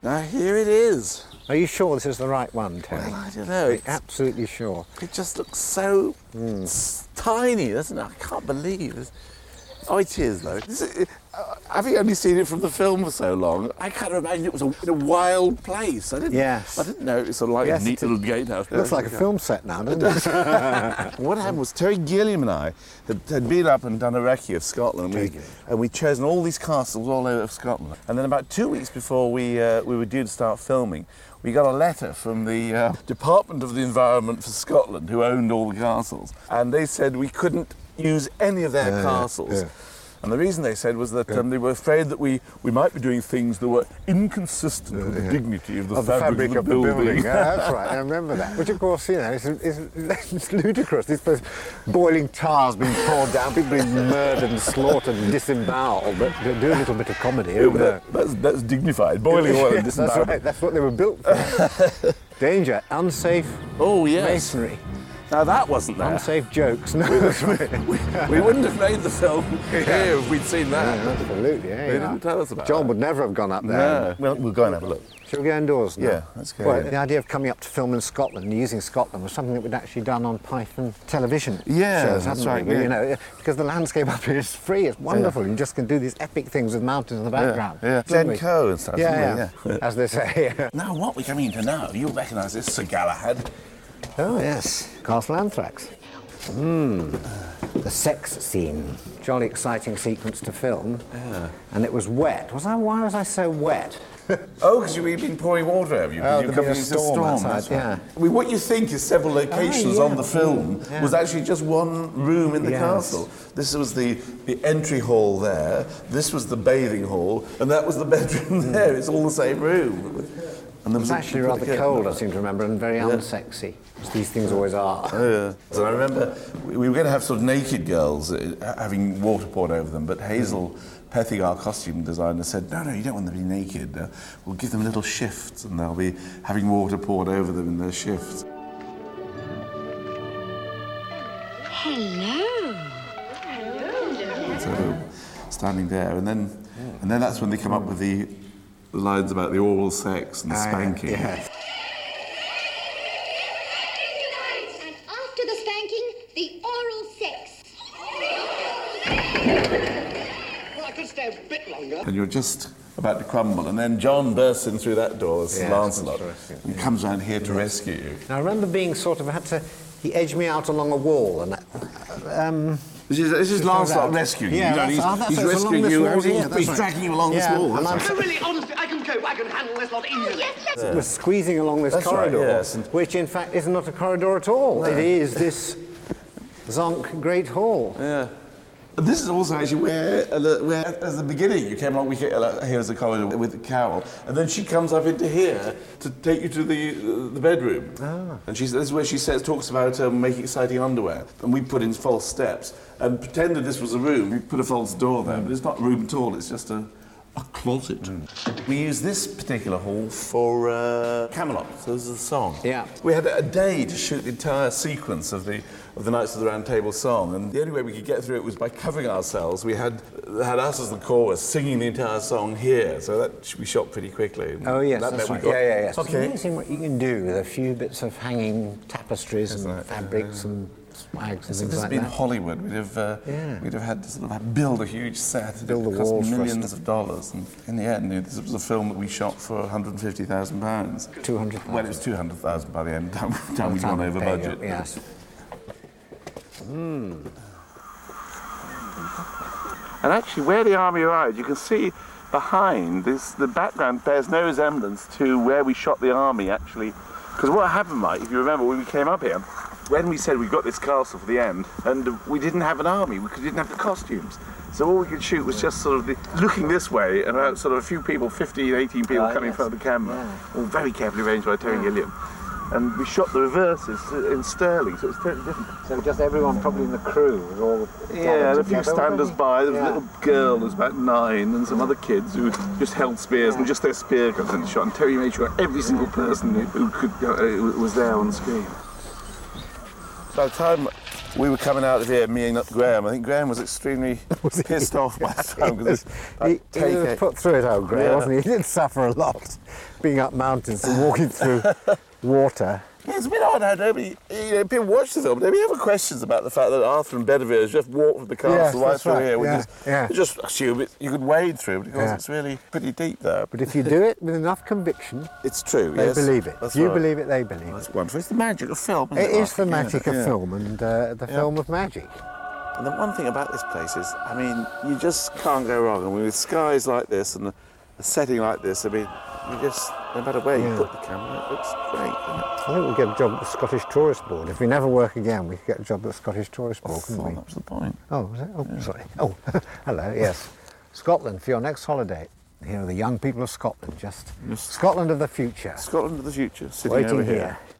Now here it is. Are you sure this is the right one, Terry? Well, I don't know. Absolutely sure. It just looks so tiny, doesn't it? I can't believe it. Oh, it is, though. Having only seen it from the film for so long, I can't imagine it was in a wild place. I didn't know it was sort of like a neat little gatehouse. It looks like a film set now, doesn't it? What happened was Terry Gilliam and I had been up and done a recce of Scotland, and we'd chosen all these castles all over Scotland. And then about 2 weeks before we were due to start filming, we got a letter from the Department of the Environment for Scotland, who owned all the castles, and they said we couldn't use any of their castles. And the reason they said was that they were afraid that we might be doing things that were inconsistent with the dignity of the fabric of the building. Yeah, that's right, I remember that. Which, of course, you know, it's ludicrous. This boiling tars being poured down, people being murdered and slaughtered and disemboweled, but do a little bit of comedy. That's dignified. Boiling oil and disemboweled. That's right, that's what they were built for. Danger, unsafe masonry. Now that wasn't there. Unsafe jokes. No, we wouldn't have made the film here if we'd seen that. Yeah, absolutely. Yeah, they didn't tell us about John that. would never have gone up there. No. Well, we'll go and have a look. Shall we go indoors now? Yeah, let's go. Well, the idea of coming up to film in Scotland and using Scotland was something that we'd actually done on Python television shows, that's hadn't right. we? Yeah. You know, because the landscape up here is free, it's wonderful. You just can do these epic things with mountains in the background. Glencoe and stuff. Yeah, as they say. Now, what we're coming into now, you'll recognise this, Sir Galahad. Oh, yes. Castle Anthrax. The sex scene. Jolly exciting sequence to film. Yeah. And it was wet. Why was I so wet? Oh, because you've been pouring water over you. You're coming into a storm outside, yeah. I mean, what you think is several locations on the film was actually just one room in the castle. This was the entry hall there, this was the bathing hall, and that was the bedroom there. It's all the same room. And it was actually rather cold, I seem to remember, and very unsexy, as these things always are. So I remember we were going to have sort of naked girls having water poured over them, but Hazel Pethig, our costume designer, said, no, you don't want them to be naked. We'll give them little shifts, and they'll be having water poured over them in their shifts. Hello. So standing there, and then that's when they come up with the lines about the oral sex and the spanking. And after the spanking, the oral sex. Well, I could stay a bit longer. And you're just about to crumble, and then John bursts in through that door as Lancelot and comes around here to rescue you. Now, I remember being he edged me out along a wall, and This is Lancelot rescuing you. He's rescuing you. He's dragging you along this wall. No, really, honestly, I can handle this lot easily. We're squeezing along this corridor, which in fact is not a corridor at all. No. It is this Zonk Great Hall. Yeah. This is also actually where at the beginning you came along, here's the corridor with Carol, and then she comes up into here to take you to the bedroom. And this is where she talks about making exciting underwear. And we put in false steps and pretended this was a room. We put a false door there, but it's not a room at all, it's just a closet. We used this particular hall for Camelot, so this is the song. Yeah. We had a day to shoot the entire sequence of the Knights of the Round Table song, and the only way we could get through it was by covering ourselves. We had us as the chorus singing the entire song here, so that we shot pretty quickly. Oh yes, that's right. Yeah. Okay. It's amazing what you can do with a few bits of hanging tapestries and fabrics and swags and things like that. If this had been Hollywood, we'd have had to build a huge set. Build the walls for millions of dollars, and in the end, this was a film that we shot for £150,000. 200,000. Well, it was 200,000 by the end. Time we'd gone over budget. Yes. And actually, where the army arrived, you can see behind this, the background bears no resemblance to where we shot the army, actually. Because what happened, Mike, if you remember, when we came up here, when we said we got this castle for the end, and we didn't have an army, we didn't have the costumes. So all we could shoot was just sort of looking this way, and about sort of a few people, 15, 18 people coming in front of the camera, all very carefully arranged by Terry Gilliam. And we shot the reverses in Sterling, so it's totally different. So just everyone probably in the crew was all... Yeah, and a few standers by. There was a little girl who was about 9, and some other kids who just held spears, and just their spear comes in the shot. And Terry made sure every single person who could was there on the screen. By the time we were coming out of here, me and Graham. I think Graham was extremely pissed off by the time because he was put through it, old Graham, wasn't he? He did suffer a lot, being up mountains and walking through water. Yeah, it's a bit odd how nobody, people watch the film, nobody ever questions about the fact that Arthur and Bedivere just walked from the castle right through here. We just assume you could wade through because it's really pretty deep there. But if you do it with enough conviction, it's true. They believe it. If you believe it, they believe it. That's wonderful. It's the magic of film. It is the magic of film and the film of magic. And the one thing about this place is, I mean, you just can't go wrong. I mean, with skies like this and a setting like this, I mean, you just, no matter where you put the camera, it looks great, doesn't it? I think we'll get a job at the Scottish Tourist Board. If we never work again, we could get a job at the Scottish Tourist Board, couldn't we? That was the point. Oh, was it? Oh, sorry. Oh, hello, yes. Scotland, for your next holiday. Here are the young people of Scotland, Scotland of the future. Scotland of the future, sitting waiting over here. here.